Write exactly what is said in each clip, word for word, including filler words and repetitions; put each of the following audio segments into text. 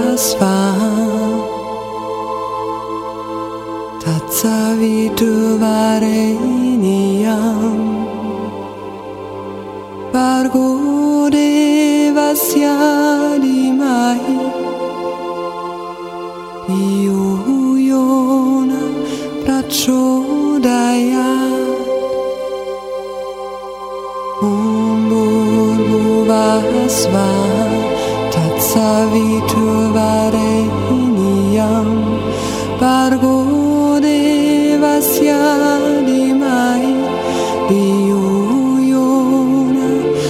svá. Tatsavitu vareniam Bargo devasya dimahi Dio yona prachodayat Om Bhurvasva Tatsavitu vareniam Bargo devasya dimahi Dio yona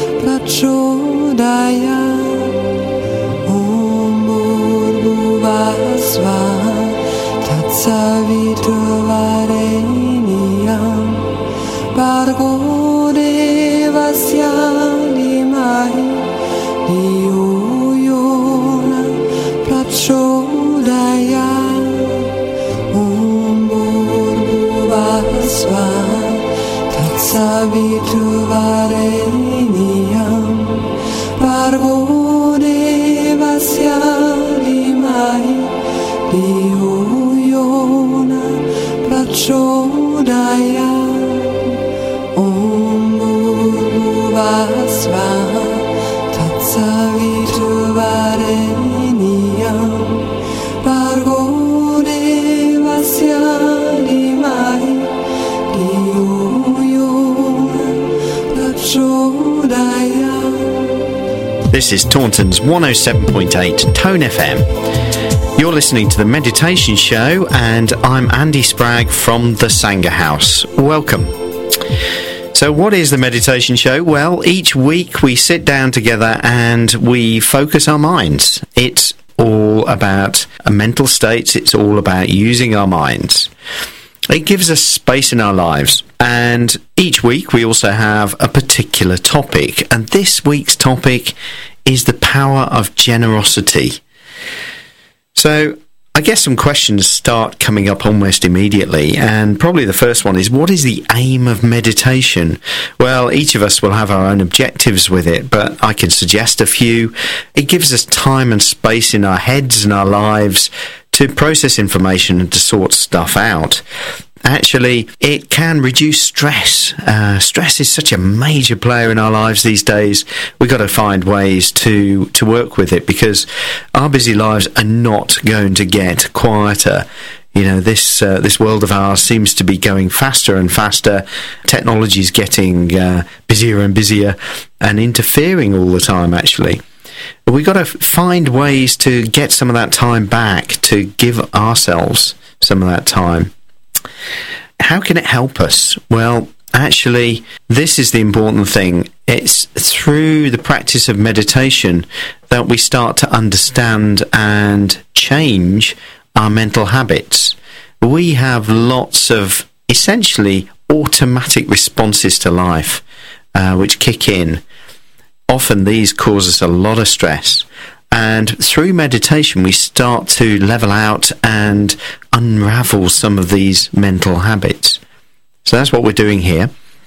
prachodayat Om Bhurvasva Tatsavitu vareniam Bargo devasya dimahi Dio yona prachodayat Om Bhurvasva Tatsavitu vareniam Bargo devasya dimahi Dio yona prachodayat Om Bhurvasva Tatsavitu vareniam Bargo devasya dimahi Dio yona prachodayat. This is Taunton's one oh seven point eight Tone F M. You're listening to The Meditation Show, and I'm Andy Spragg from the Sanger House. Welcome. So what is The Meditation Show? Well, each week we sit down together and we focus our minds. It's all about mental states. It's all about using our minds. It gives us space in our lives. And each week we also have a particular topic. And this week's topic is the power of generosity. So I guess some questions start coming up almost immediately, and probably the first one is, what is the aim of meditation? Well, each of us will have our own objectives with it, but I can suggest a few. It gives us time and space in our heads and our lives to process information and to sort stuff out. Actually, it can reduce stress. Uh, stress is such a major player in our lives these days. We've got to find ways to, to work with it, because our busy lives are not going to get quieter. You know, this uh, this world of ours seems to be going faster and faster. Technology is getting uh, busier and busier and interfering all the time, actually. But we've got to find ways to get some of that time back, to give ourselves some of that time. How can it help us? Well, actually, this is the important thing. It's through the practice of meditation that we start to understand and change our mental habits. We have lots of essentially automatic responses to life uh, which kick in. Often these cause us a lot of stress. And through meditation, we start to level out and unravel some of these mental habits. So that's what we're doing here.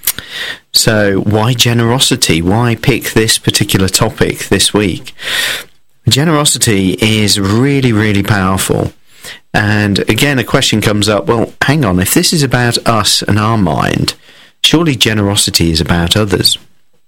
So why generosity? Why pick this particular topic this week? Generosity is really, really powerful. And again, a question comes up, well, hang on, if this is about us and our mind, surely generosity is about others.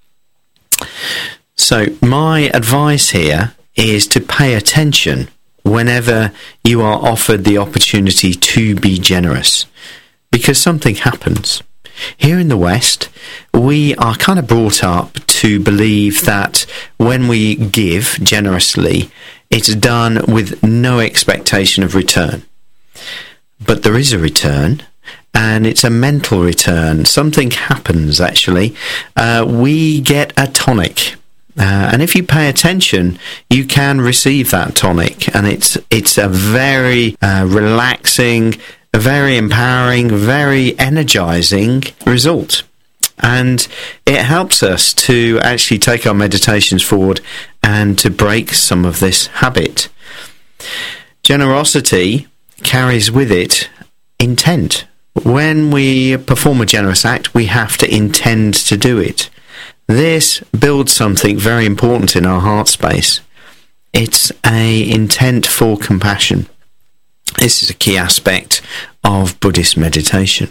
So my advice here is to pay attention whenever you are offered the opportunity to be generous, because something happens. Here in the West, we are kind of brought up to believe that when we give generously, it's done with no expectation of return. But there is a return, and it's a mental return. Something happens, actually. Uh, we get a tonic. Uh, and if you pay attention, you can receive that tonic, and it's it's a very uh, relaxing, a very empowering, very energizing result. And it helps us to actually take our meditations forward and to break some of this habit. Generosity carries with it intent. When we perform a generous act, we have to intend to do it. This builds something very important in our heart space. It's a intent for compassion. This is a key aspect of Buddhist meditation.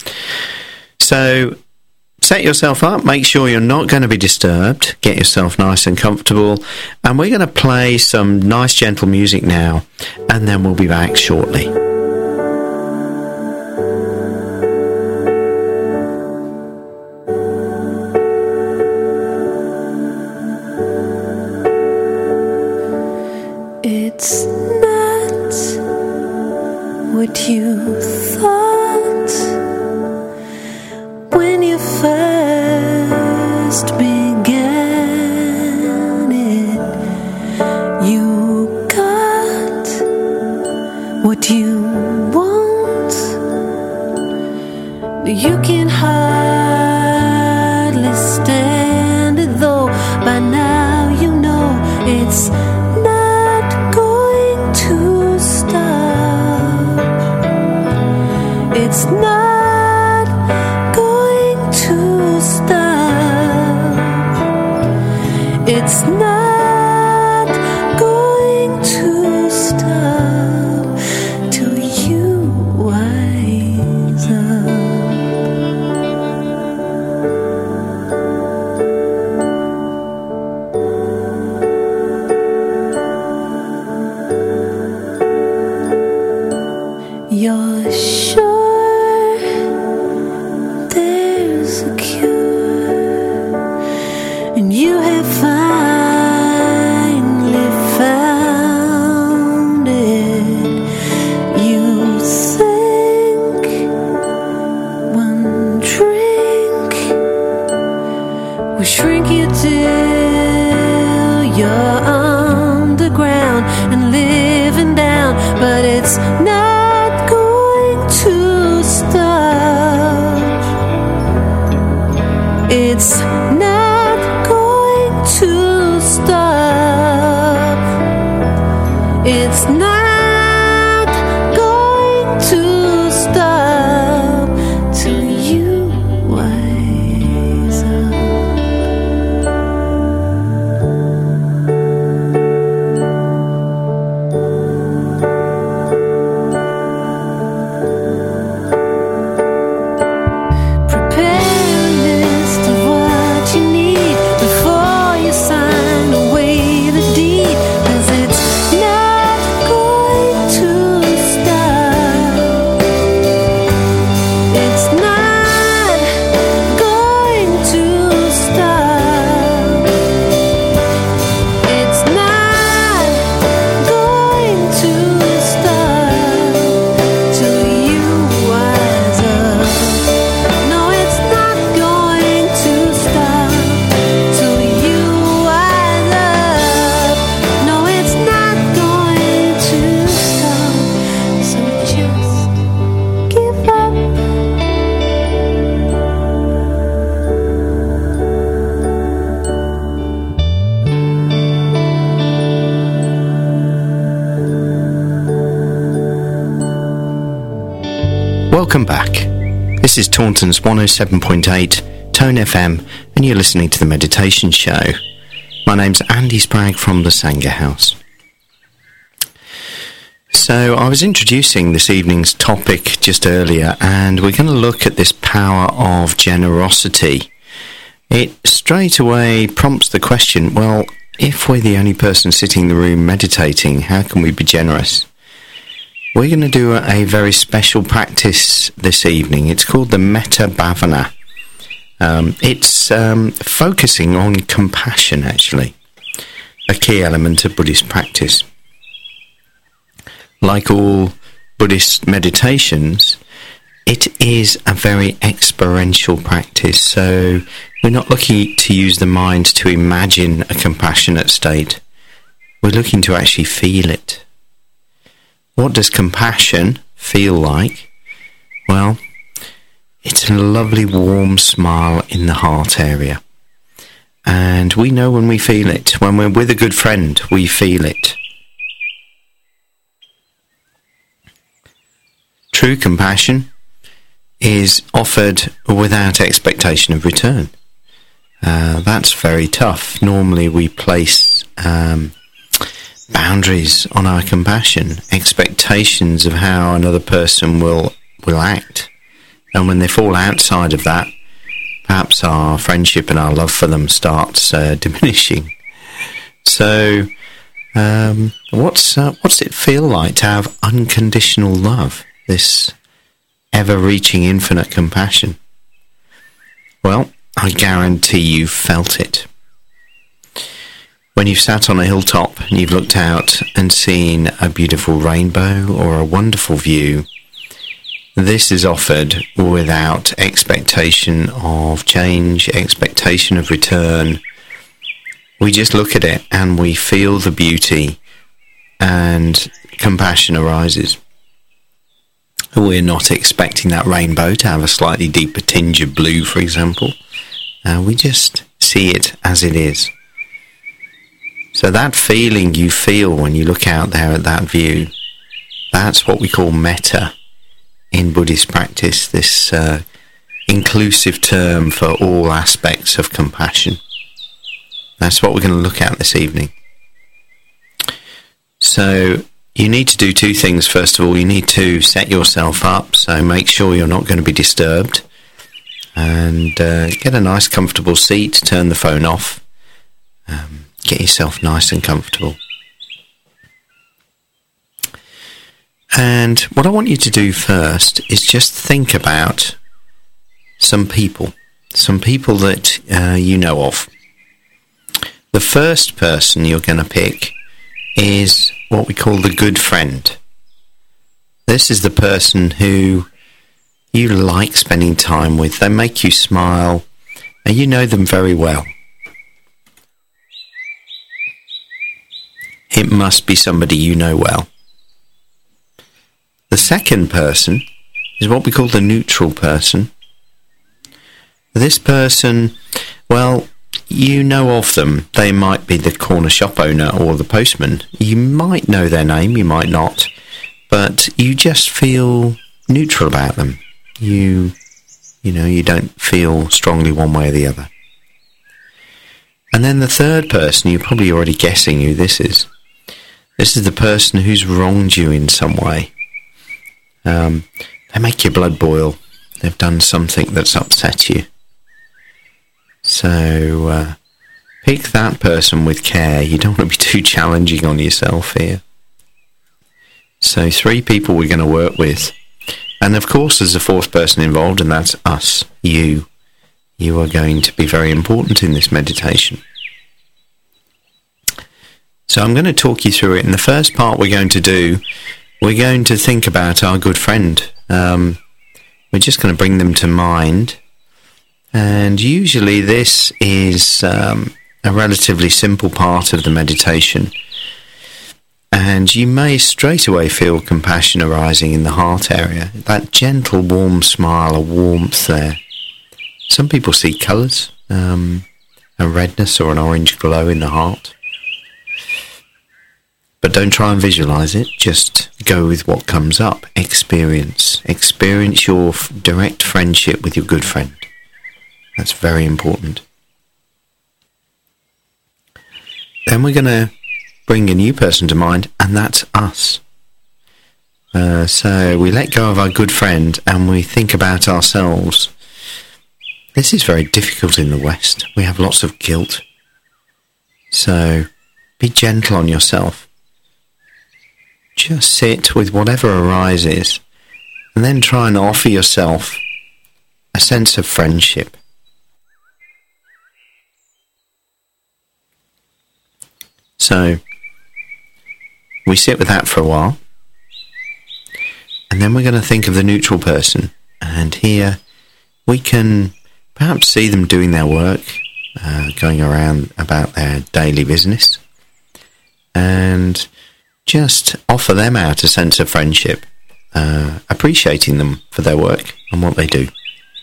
So set yourself up, make sure you're not going to be disturbed, get yourself nice and comfortable, and we're going to play some nice gentle music now, and then we'll be back shortly. It's not what you thought when you first began it. You got what you want. You can hardly stand it, though by now you know it's it's not going to stop. It's not going to stop till you wise up. You're sure you have finally found it. You think one drink will shrink you till you're underground and living down, but it's not going to stop. It's not to stop. It's not going to stop till you wise up. Welcome back. This is Taunton's one oh seven point eight Tone F M, and you're listening to The Meditation Show. My name's Andy Spragg from the Sangha House. So I was introducing this evening's topic just earlier, and we're going to look at this power of generosity. It straight away prompts the question, well, if we're the only person sitting in the room meditating, how can we be generous? We're going to do a, a very special practice this evening. It's called the Metta Bhavana. Um, it's um, focusing on compassion, actually, a key element of Buddhist practice. Like all Buddhist meditations, it is a very experiential practice, so we're not looking to use the mind to imagine a compassionate state. We're looking to actually feel it. What does compassion feel like? Well, it's a lovely warm smile in the heart area. And we know when we feel it. When we're with a good friend, we feel it. True compassion is offered without expectation of return. Uh, that's very tough. Normally we place um, boundaries on our compassion, expectations of how another person will will act. And when they fall outside of that, perhaps our friendship and our love for them starts uh, diminishing. So, um, what's uh, what's it feel like to have unconditional love, this ever-reaching infinite compassion? Well, I guarantee you've felt it. When you've sat on a hilltop and you've looked out and seen a beautiful rainbow or a wonderful view, this is offered without expectation of change, expectation of return. We just look at it and we feel the beauty, and compassion arises. We're not expecting that rainbow to have a slightly deeper tinge of blue, for example. Uh, we just see it as it is. So that feeling you feel when you look out there at that view, that's what we call metta in Buddhist practice, this uh, inclusive term for all aspects of compassion. That's what we're going to look at this evening. So you need to do two things. First of all, you need to set yourself up, so make sure you're not going to be disturbed, and uh, get a nice comfortable seat, turn the phone off, um, get yourself nice and comfortable. And what I want you to do first is just think about some people, some people that uh, you know of. The first person you're going to pick is what we call the good friend. This is the person who you like spending time with. They make you smile, and you know them very well. It must be somebody you know well. The second person is what we call the neutral person. This person, well, you know of them. They might be the corner shop owner or the postman. You might know their name, you might not, but you just feel neutral about them. You, you know, you don't feel strongly one way or the other. And then the third person, you're probably already guessing who this is. This is the person who's wronged you in some way. Um, they make your blood boil. They've done something that's upset you. So uh, pick that person with care. You don't want to be too challenging on yourself here. So three people we're going to work with. And of course there's a fourth person involved, and that's us, you. You are going to be very important in this meditation. So I'm going to talk you through it. In the first part we're going to do, we're going to think about our good friend. Um, we're just going to bring them to mind. And usually this is um, a relatively simple part of the meditation. And you may straight away feel compassion arising in the heart area. That gentle, warm smile, a warmth there. Some people see colours, um, a redness or an orange glow in the heart. But don't try and visualise it, just go with what comes up. Experience. Experience your f- direct friendship with your good friend. That's very important. Then we're going to bring a new person to mind, and that's us. Uh, so we let go of our good friend and we think about ourselves. This is very difficult in the West. We have lots of guilt. So be gentle on yourself. Just sit with whatever arises and then try and offer yourself a sense of friendship. So we sit with that for a while, and then we're going to think of the neutral person, and here we can perhaps see them doing their work, uh, going around about their daily business, and just offer them out a sense of friendship, uh, appreciating them for their work and what they do.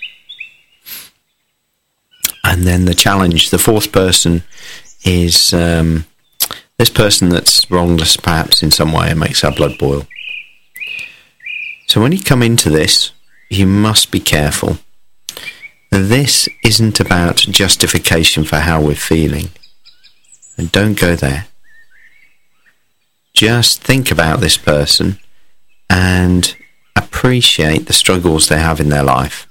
And then the challenge, the fourth person, is um, this person that's wronged us perhaps in some way and makes our blood boil. So when you come into this, you must be careful. This isn't about justification for how we're feeling. And don't go there. just think about this person and appreciate the struggles they have in their life.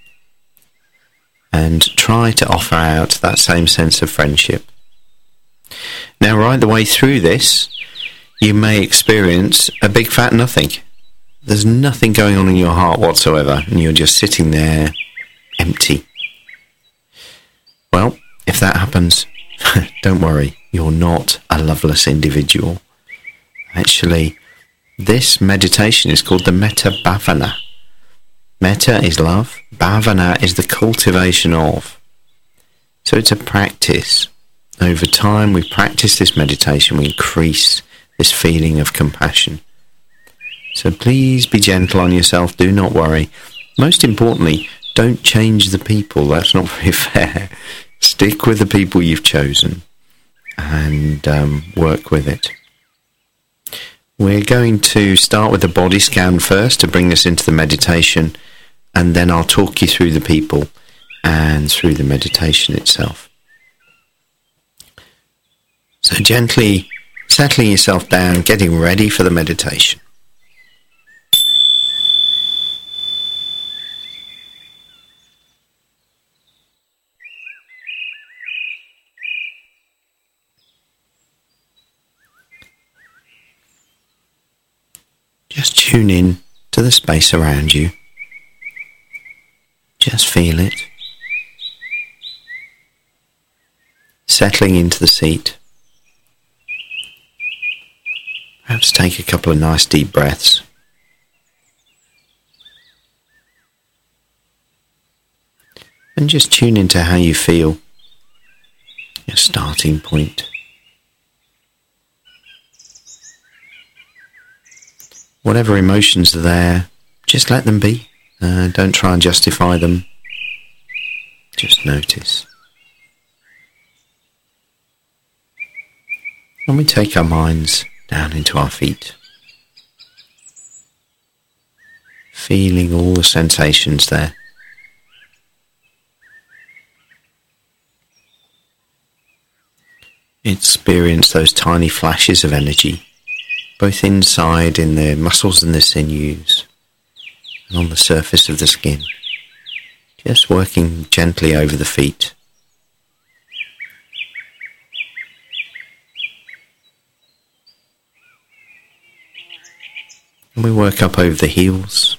And try to offer out that same sense of friendship. Now, right the way through this, you may experience a big fat nothing. There's nothing going on in your heart whatsoever, and you're just sitting there empty. Well, if that happens, don't worry, you're not a loveless individual. Actually, this meditation is called the Metta Bhavana. Metta is love, Bhavana is the cultivation of. So it's a practice. Over time, we practice this meditation, we increase this feeling of compassion. So please be gentle on yourself, do not worry. Most importantly, don't change the people, that's not very fair. Stick with the people you've chosen and um, work with it. We're going to start with the body scan first to bring us into the meditation, and then I'll talk you through the people and through the meditation itself. So gently settling yourself down, getting ready for the meditation. Just tune in to the space around you. Just feel it. Settling into the seat. Perhaps take a couple of nice deep breaths. And just tune into how you feel. Your starting point. Whatever emotions are there, just let them be. Uh, don't try and justify them. Just notice. And we take our minds down into our feet. Feeling all the sensations there. Experience those tiny flashes of energy, both inside in the muscles and the sinews, and on the surface of the skin, just working gently over the feet. And we work up over the heels,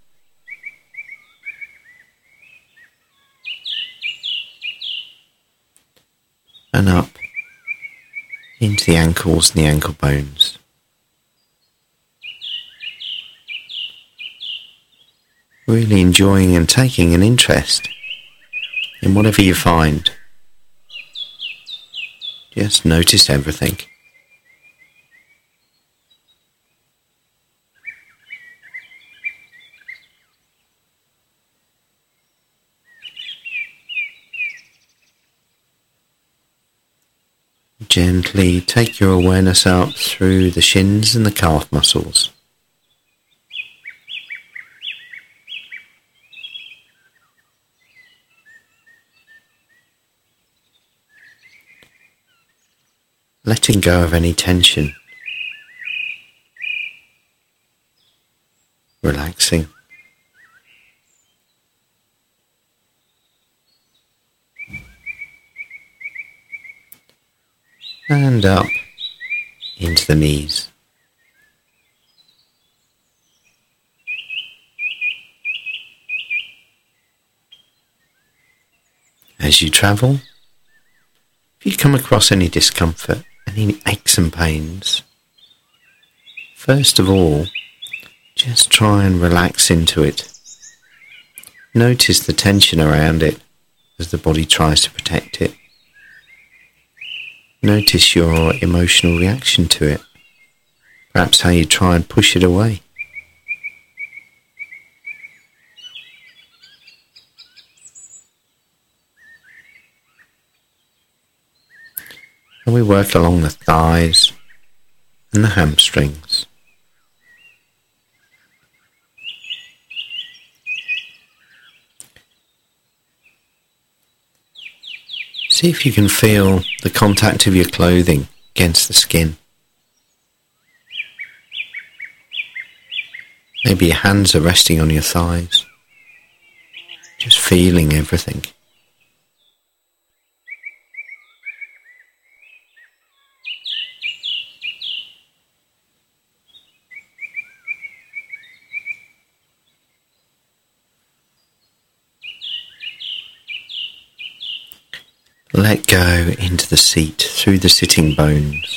and up into the ankles and the ankle bones. Really enjoying and taking an interest in whatever you find. Just notice everything. Gently take your awareness up through the shins and the calf muscles. Letting go of any tension. Relaxing. And up into the knees. As you travel, if you come across any discomfort, any aches and pains, first of all, just try and relax into it. Notice the tension around it as the body tries to protect it. Notice your emotional reaction to it. Perhaps how you try and push it away. And we work along the thighs and the hamstrings. See if you can feel the contact of your clothing against the skin. Maybe your hands are resting on your thighs, just feeling everything. Let go into the seat, through the sitting bones.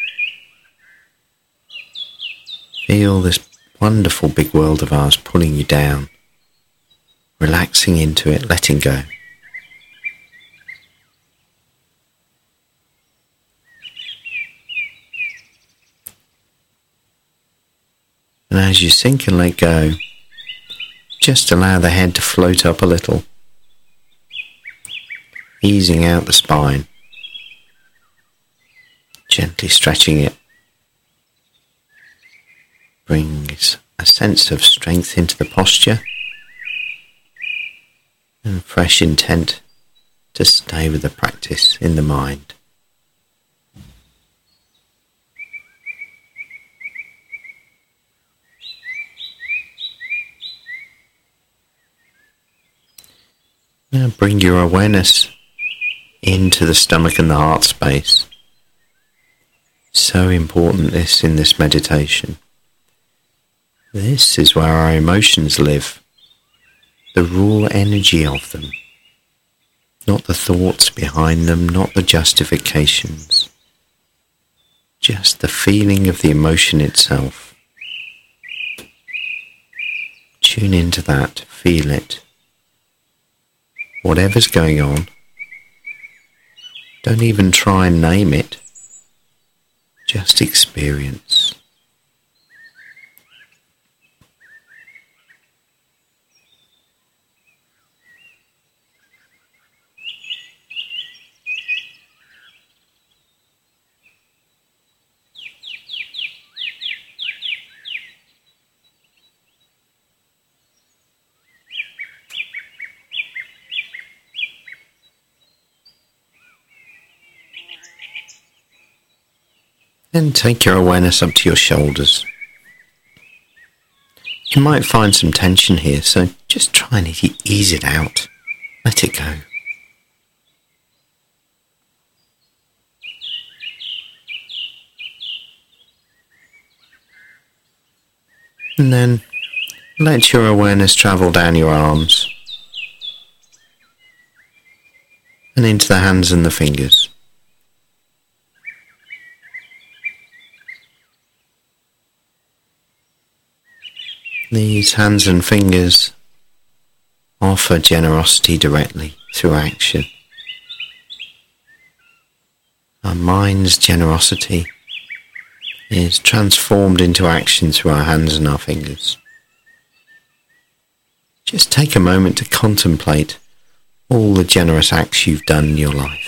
Feel this wonderful big world of ours pulling you down, relaxing into it, letting go. And as you sink and let go, just allow the head to float up a little, easing out the spine, gently stretching it. Brings a sense of strength into the posture and fresh intent to stay with the practice in the mind. Now bring your awareness into the stomach and the heart space. So important this in this meditation. This is where our emotions live, the raw energy of them, not the thoughts behind them, not the justifications, just the feeling of the emotion itself. Tune into that, feel it. Whatever's going on, don't even try and name it, just experience. Then take your awareness up to your shoulders. You might find some tension here, so just try and e- ease it out. Let it go. And then let your awareness travel down your arms and into the hands and the fingers. These hands and fingers offer generosity directly through action. Our mind's generosity is transformed into action through our hands and our fingers. Just take a moment to contemplate all the generous acts you've done in your life.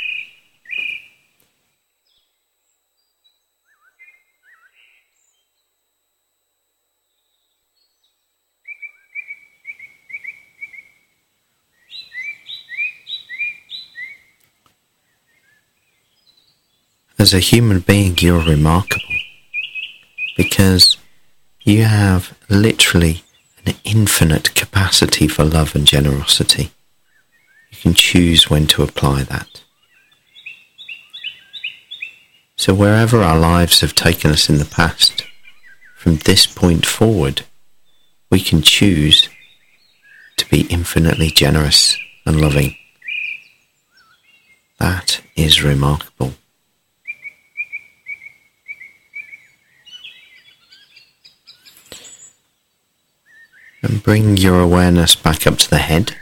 As a human being, you're remarkable because you have literally an infinite capacity for love and generosity. You can choose when to apply that. So wherever our lives have taken us in the past, from this point forward, we can choose to be infinitely generous and loving. That is remarkable. And bring your awareness back up to the head.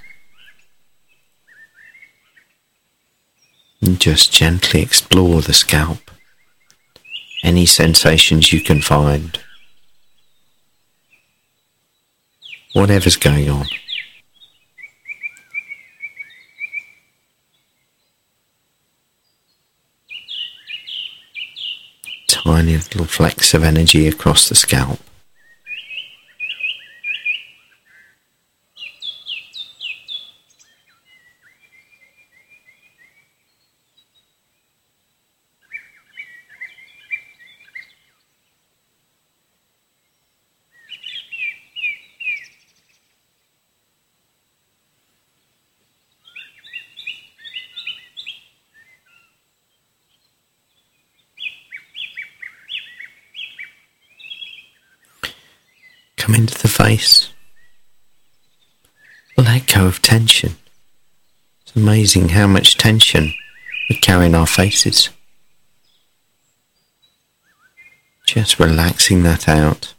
And just gently explore the scalp. Any sensations you can find. Whatever's going on. Tiny little flecks of energy across the scalp. come into the face. Let go of tension. It's amazing how much tension we carry in our faces. Just relaxing that out.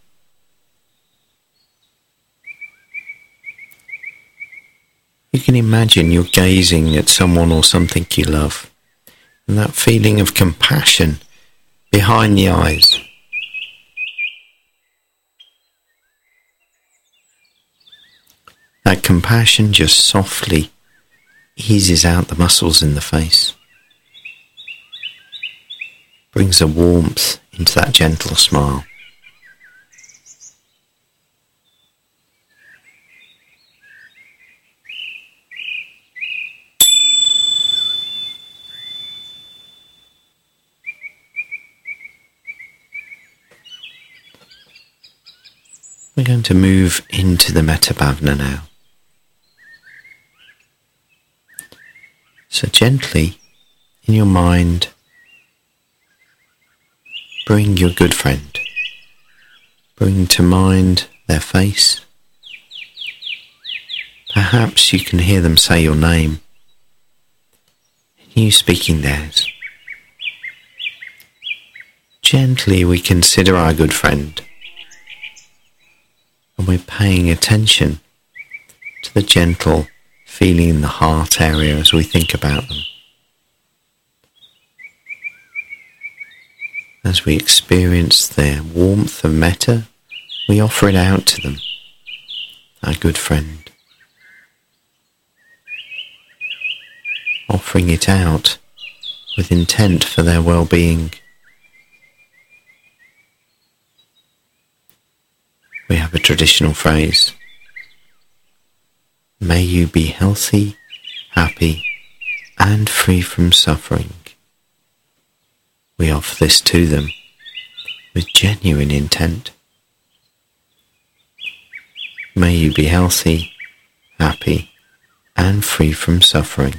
You can imagine you're gazing at someone or something you love, and that feeling of compassion behind the eyes. That compassion just softly eases out the muscles in the face, brings a warmth into that gentle smile. We're going to move into the Metta Bhavana now. So gently, in your mind, bring your good friend. Bring to mind their face. Perhaps you can hear them say your name, and you speaking theirs. Gently we consider our good friend, and we're paying attention to the gentle feeling in the heart area as we think about them. As we experience their warmth of metta, we offer it out to them, our good friend. Offering it out with intent for their well-being. We have a traditional phrase: may you be healthy, happy, and free from suffering. We offer this to them with genuine intent. May you be healthy, happy, and free from suffering.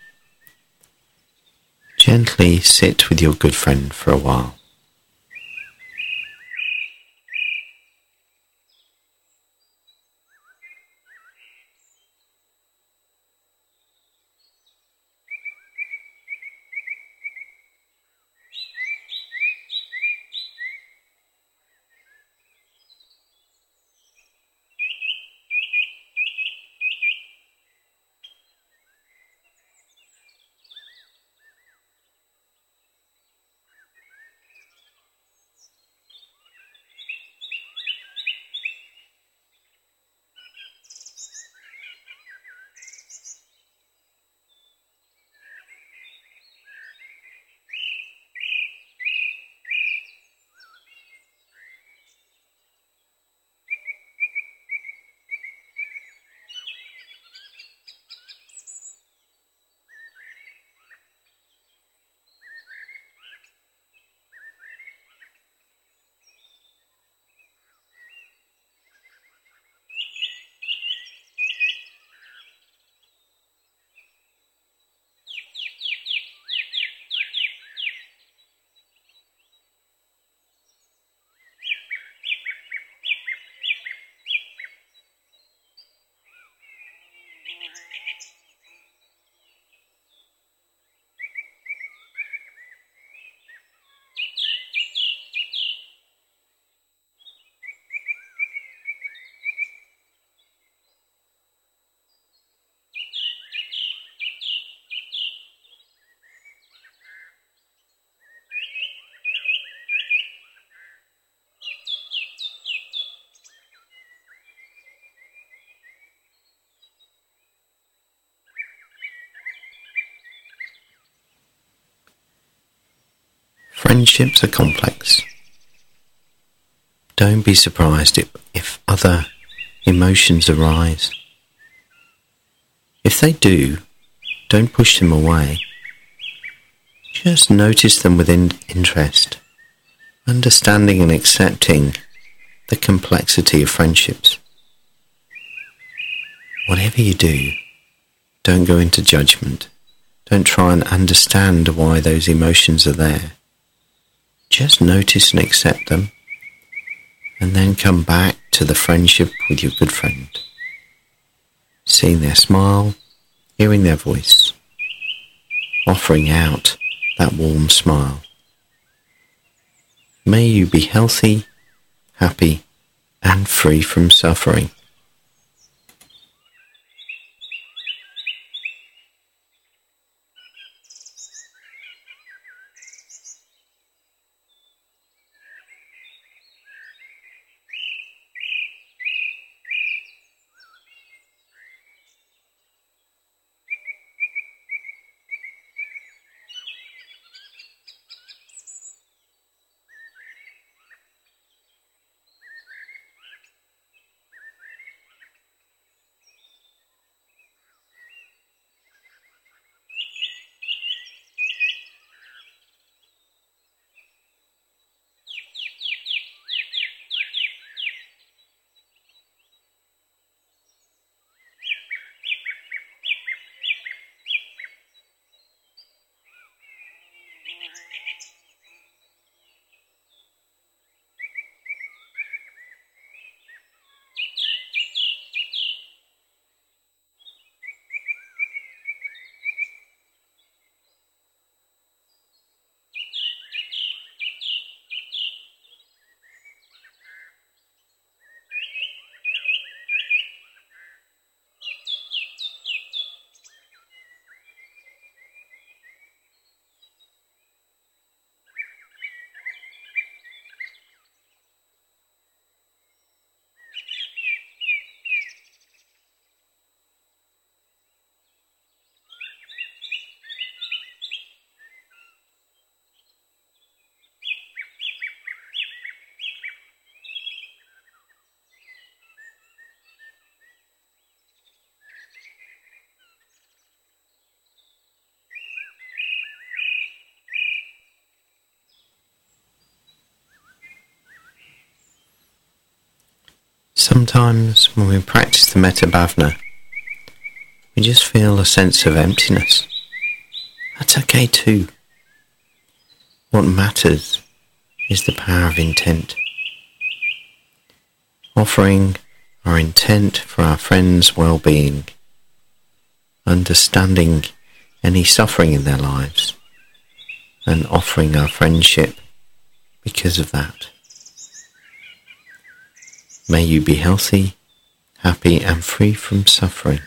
Gently sit with your good friend for a while. Friendships are complex. Don't be surprised if, if other emotions arise. If they do, don't push them away. Just notice them with in- interest, understanding and accepting the complexity of friendships. Whatever you do, don't go into judgment. Don't try and understand why those emotions are there. Just notice and accept them, and then come back to the friendship with your good friend, seeing their smile, hearing their voice, offering out that warm smile. May you be healthy, happy, and free from suffering. Sometimes when we practice the Metta Bhavana, we just feel a sense of emptiness. That's okay too. What matters is the power of intent. Offering our intent for our friends' well-being, understanding any suffering in their lives, and offering our friendship because of that. May you be healthy, happy, and free from suffering.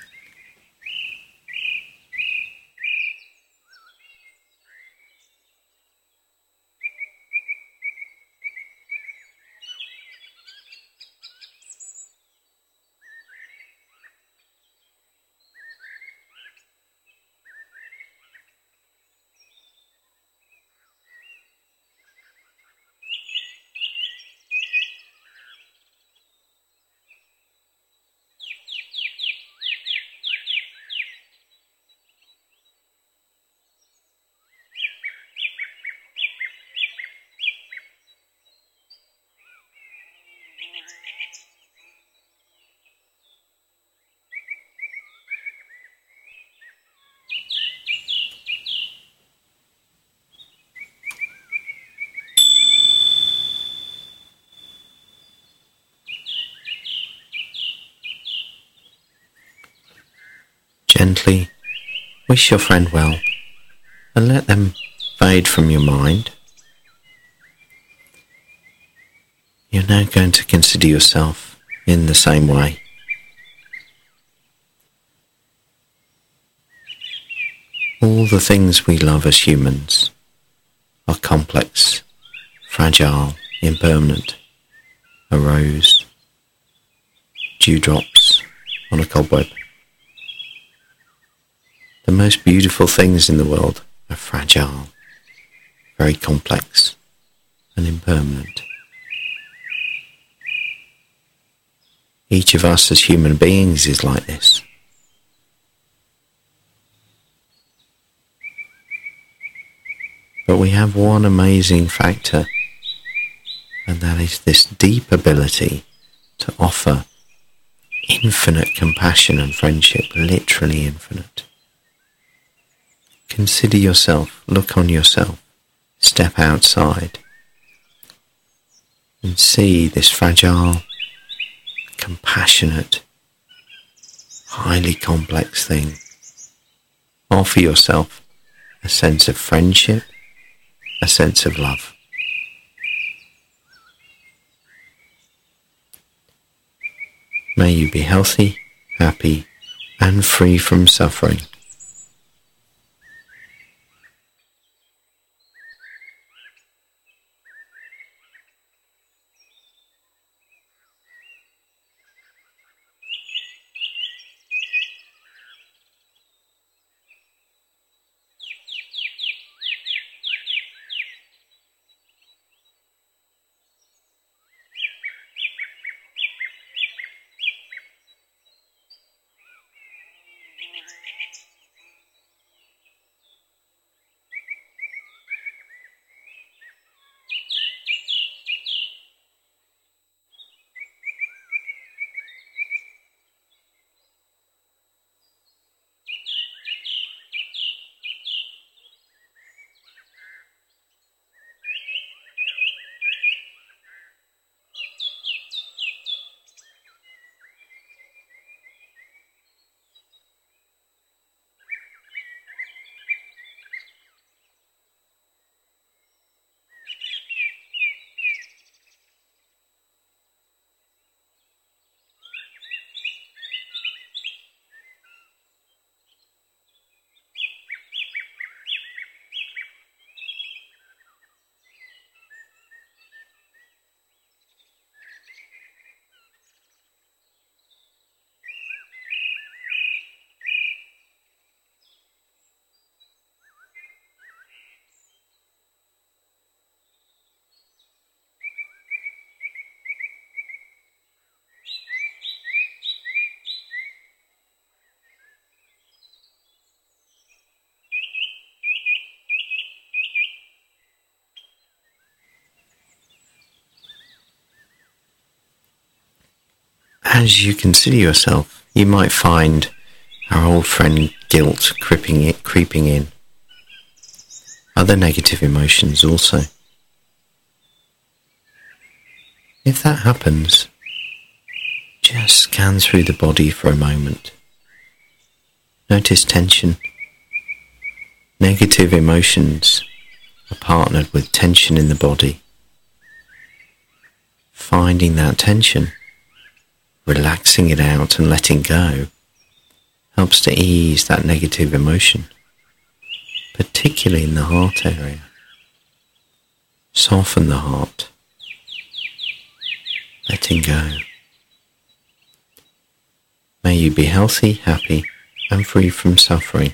Gently wish your friend well and let them fade from your mind. You're now going to consider yourself in the same way. All the things we love as humans are complex, fragile, impermanent. A rose, dewdrops on a cobweb. The most beautiful things in the world are fragile, very complex, and impermanent. Each of us as human beings is like this. But we have one amazing factor, and that is this deep ability to offer infinite compassion and friendship, literally infinite. Consider yourself, look on yourself, step outside, and see this fragile, compassionate, highly complex thing. Offer yourself a sense of friendship, a sense of love. May you be healthy, happy, and free from suffering. As you consider yourself, you might find our old friend guilt creeping in, creeping in. Other negative emotions also. If that happens, just scan through the body for a moment. Notice tension. Negative emotions are partnered with tension in the body. Finding that tension, relaxing it out and letting go, helps to ease that negative emotion, particularly in the heart area. Soften the heart, letting go. May you be healthy, happy, and free from suffering.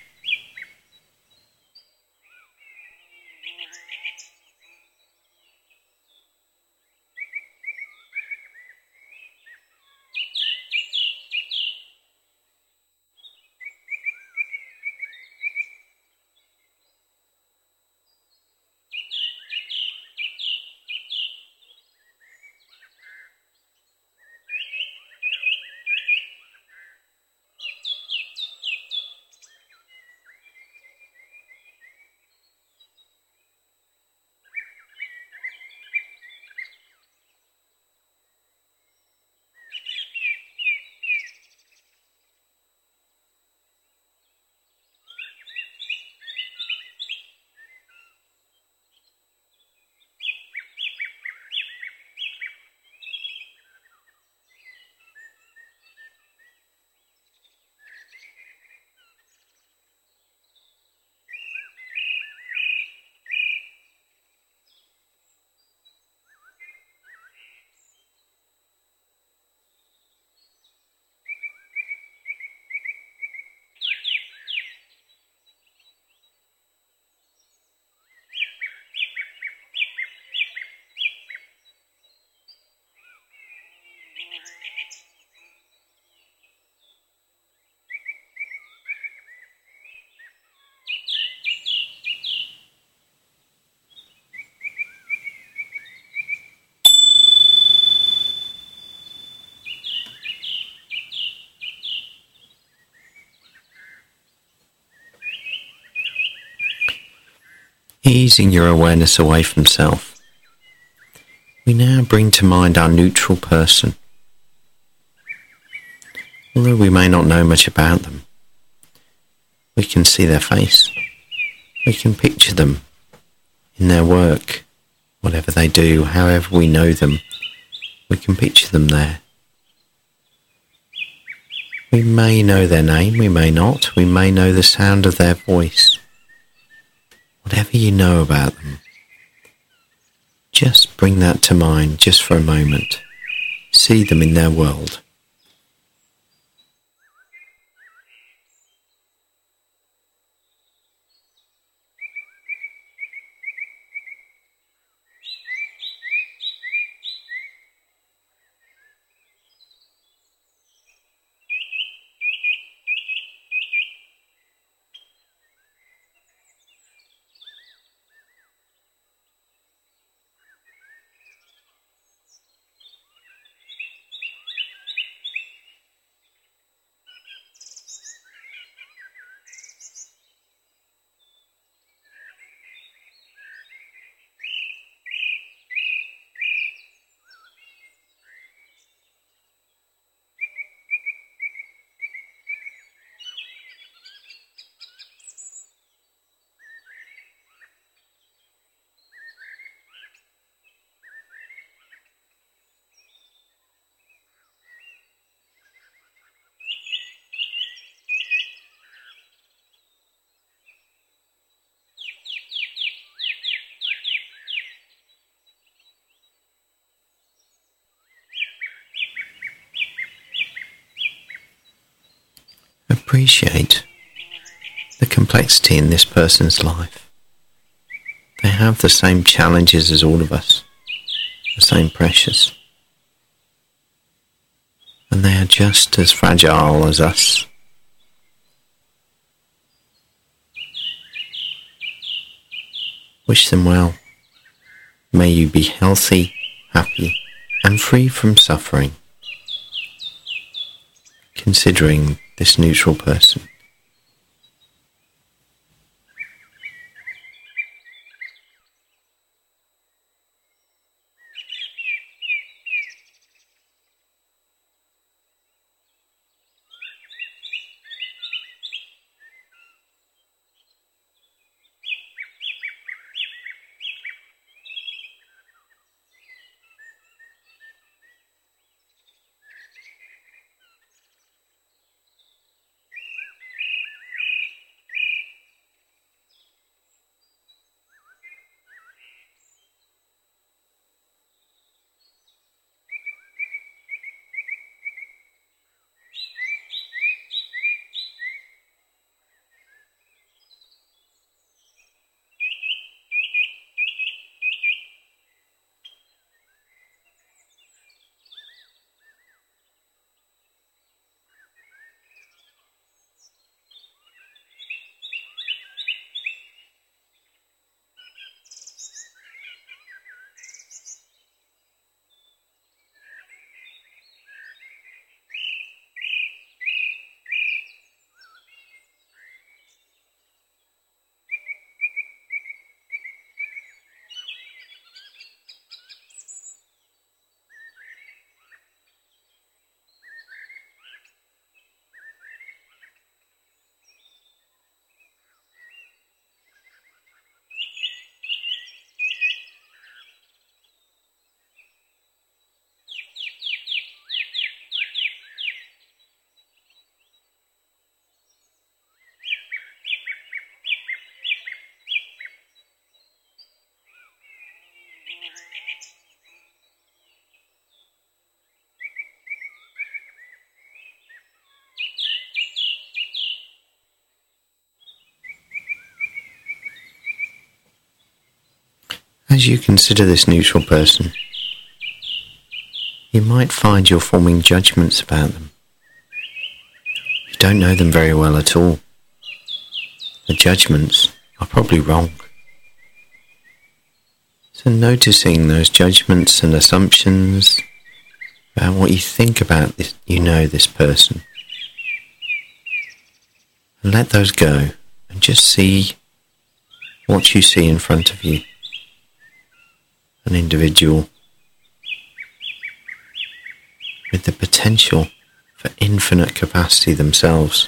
Easing your awareness away from self, we now bring to mind our neutral person, Although we may not know much about them, we can see their face. We can picture them in their work, whatever they do, however we know them, we can picture them there. We may know their name, we may not. We may know the sound of their voice. Whatever you know about them, just bring that to mind just for a moment. See them in their world. Appreciate the complexity in this person's life. They have the same challenges as all of us, the same pressures. And they are just as fragile as us. Wish them well. May you be healthy, happy, and free from suffering. Considering this neutral person. As you consider this neutral person, you might find you're forming judgments about them. You don't know them very well at all. The judgments are probably wrong. So noticing those judgments and assumptions about what you think about this, you know this person. And let those go and just see what you see in front of you. An individual with the potential for infinite capacity themselves.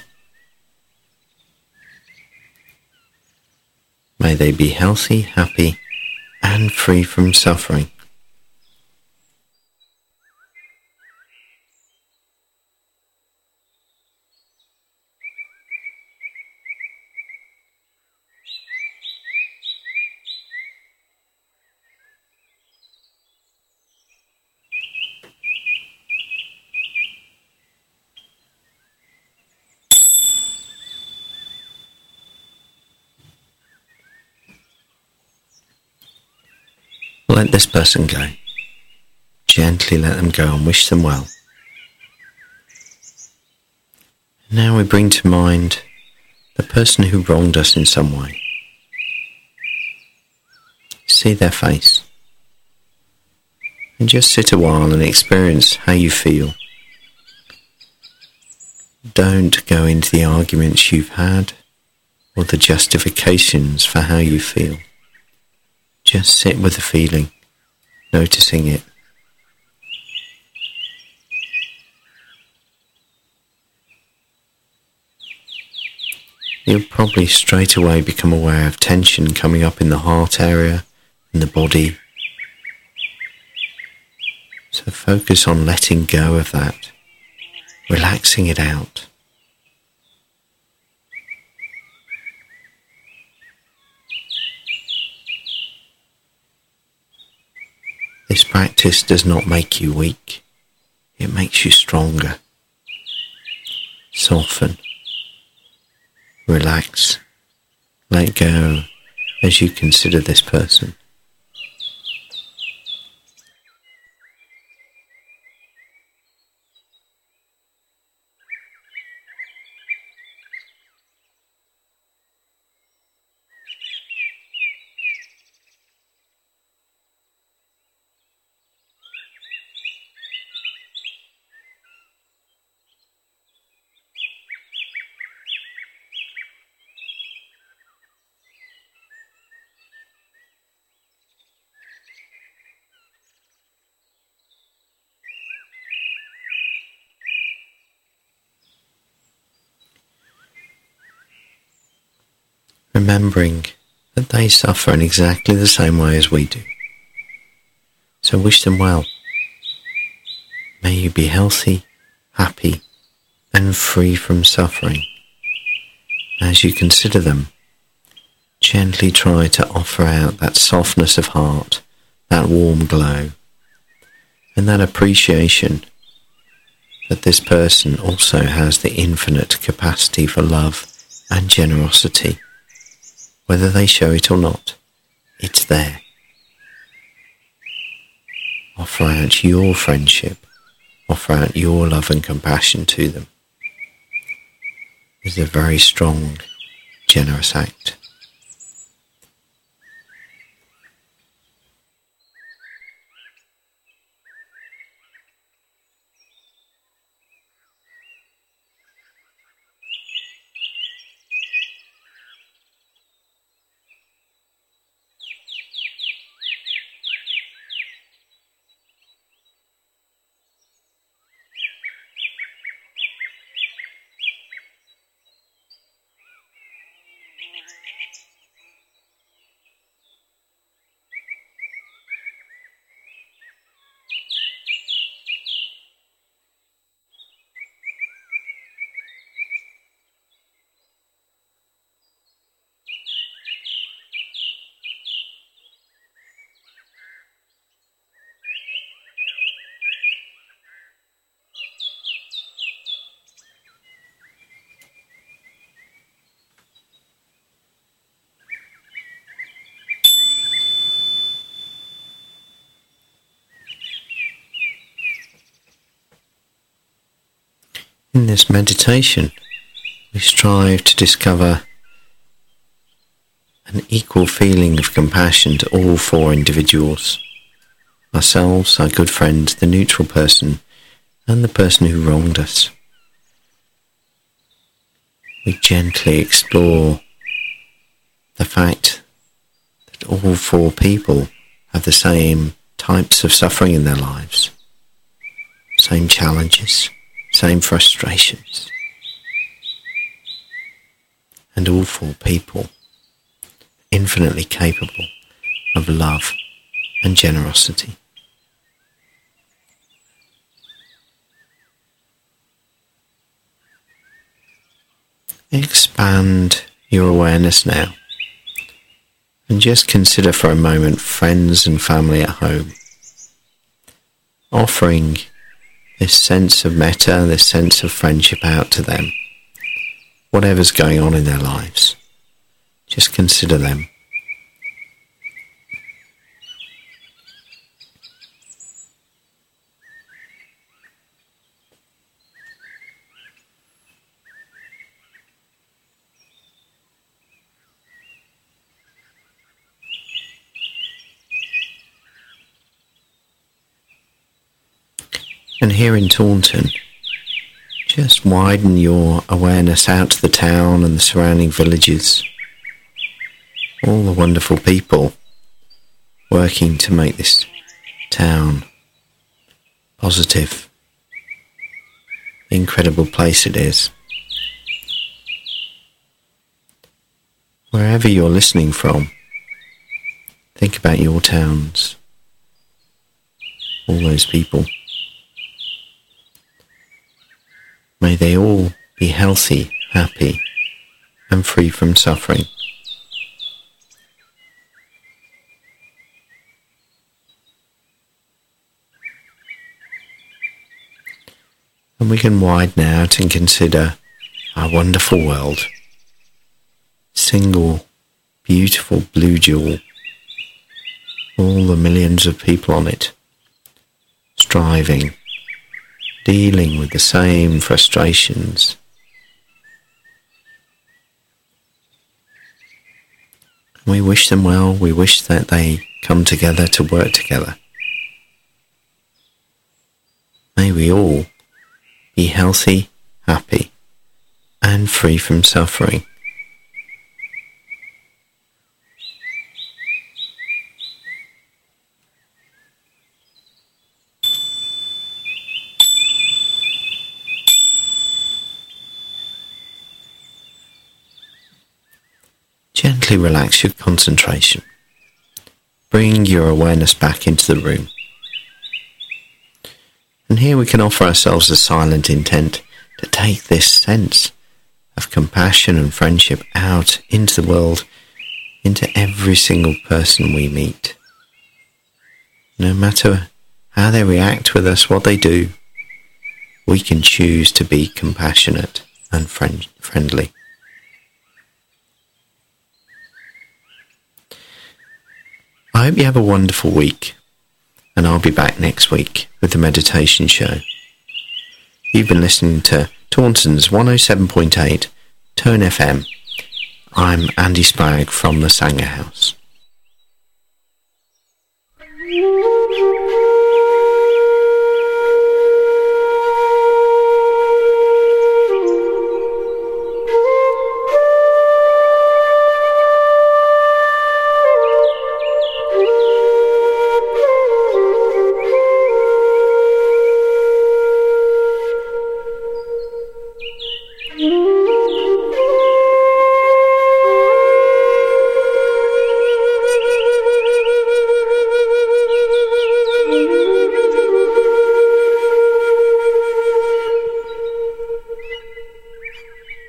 May they be healthy, happy, and free from suffering. Let this person go. Gently let them go and wish them well. Now we bring to mind the person who wronged us in some way. See their face. And just sit a while and experience how you feel. Don't go into the arguments you've had or the justifications for how you feel. Just sit with the feeling, noticing it. You'll probably straight away become aware of tension coming up in the heart area, in the body. So focus on letting go of that, relaxing it out. This practice does not make you weak, it makes you stronger. Soften, relax, let go as you consider this person. Remembering that they suffer in exactly the same way as we do. So wish them well. May you be healthy, happy, and free from suffering. As you consider them, gently try to offer out that softness of heart, that warm glow, and that appreciation that this person also has the infinite capacity for love and generosity. Whether they show it or not, it's there. Offer out your friendship, offer out your love and compassion to them. It's a very strong, generous act. In this meditation, we strive to discover an equal feeling of compassion to all four individuals, ourselves, our good friend, the neutral person, and the person who wronged us. We gently explore the fact that all four people have the same types of suffering in their lives, same challenges, same frustrations, and all for people infinitely capable of love and generosity. Expand your awareness now and just consider for a moment friends and family at home, offering this sense of metta, this sense of friendship out to them, whatever's going on in their lives. Just consider them. And here in Taunton, just widen your awareness out to the town and the surrounding villages. All the wonderful people working to make this town positive, the incredible place it is. Wherever you're listening from, think about your towns, all those people. May they all be healthy, happy, and free from suffering. And we can widen out and consider our wonderful world. Single, beautiful blue jewel. All the millions of people on it, striving, dealing with the same frustrations. We wish them well, we wish that they come together to work together. May we all be healthy, happy, and free from suffering. Gently relax your concentration. Bring your awareness back into the room. And here we can offer ourselves a silent intent to take this sense of compassion and friendship out into the world, into every single person we meet. No matter how they react with us, what they do, we can choose to be compassionate and friend- friendly. I hope you have a wonderful week, and I'll be back next week with the meditation show. You've been listening to Taunton's one oh seven point eight Tone F M. I'm Andy Spragg from the Sangha House.